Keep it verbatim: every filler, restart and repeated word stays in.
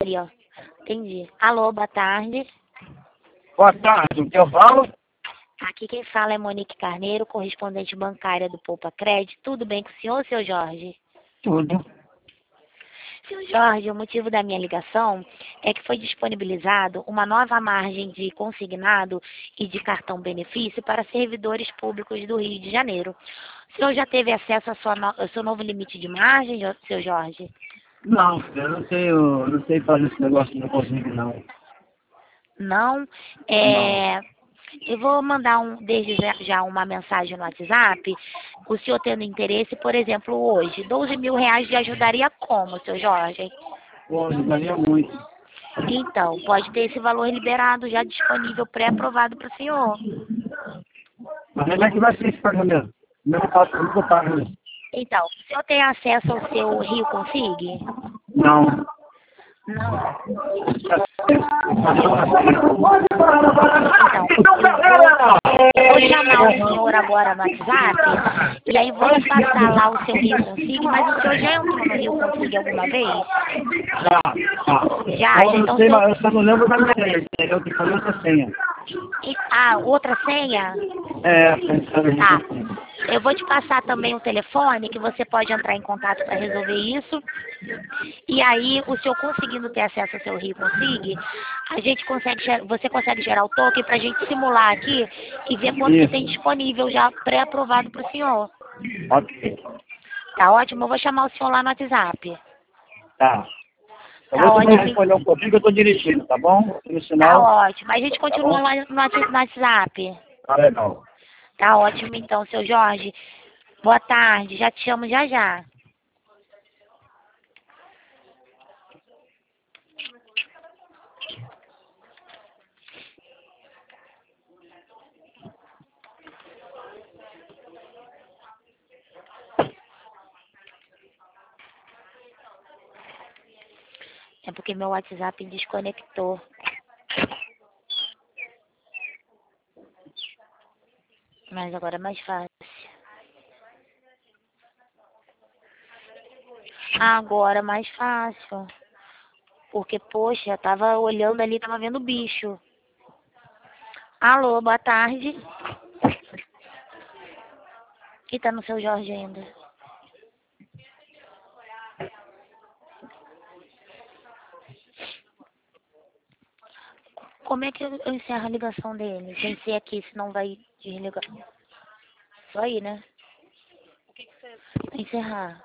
Ali, ó. Entendi. Alô, boa tarde. Boa tarde, o que eu falo? Aqui quem fala é Monique Carneiro, correspondente bancária do Poupa Crédito. Tudo bem com o senhor, seu Jorge? Tudo. Seu Jorge, o motivo da minha ligação é que foi disponibilizado uma nova margem de consignado e de cartão benefício para servidores públicos do Rio de Janeiro. O senhor já teve acesso à sua no- ao seu novo limite de margem, Jo- seu Jorge? Não, eu não tenho, não sei fazer esse negócio, não consigo não. Não? Não. É, eu vou mandar um, desde já já uma mensagem no WhatsApp. O senhor tendo interesse, por exemplo, hoje, doze mil reais lhe ajudaria como, seu Jorge? Pô, ajudaria muito. Então, pode ter esse valor liberado, já disponível, pré-aprovado para o senhor. Mas como é que vai ser esse pagamento? Como é que eu faço? Como que eu pago isso? Então, o senhor tem acesso ao seu Rio Config? Não. Não. Eu vou chamar o senhor agora no WhatsApp e aí vou lhe passar lá o seu Rio Config, mas o senhor já entrou no Rio Config alguma vez? Já, já. Já, Eu já. não Então, o sei, senhor... mas eu só não lembro da minha senha. Eu tenho que fazer essa senha. E- Ah, outra senha? É, pensando Tá. nisso. Eu vou te passar também o telefone que você pode entrar em contato para resolver isso. E aí, o senhor conseguindo ter acesso ao seu Rio Config, a gente consegue, ger- você consegue gerar o token para a gente simular aqui e ver quanto que tem Isso. disponível já pré-aprovado para o senhor. Ok. Tá ótimo? Eu vou chamar o senhor lá no WhatsApp. Tá. Eu Tá vou também ótimo. responder um pouquinho que eu tô dirigindo, tá bom? No Tá sinal, ótimo. A gente tá continua bom? lá no Whats- no WhatsApp. Tá legal. Tá ótimo então, seu Jorge. Boa tarde. Já te chamo já já. É porque meu WhatsApp desconectou. Mas agora é mais fácil. Agora é mais fácil. Porque, poxa, eu tava olhando ali, tava vendo bicho. Alô, boa tarde. E tá no seu Jorge ainda. Como é que eu eu encerro a ligação dele? Sem ser aqui, senão vai desligar. Só aí, né? Encerrar.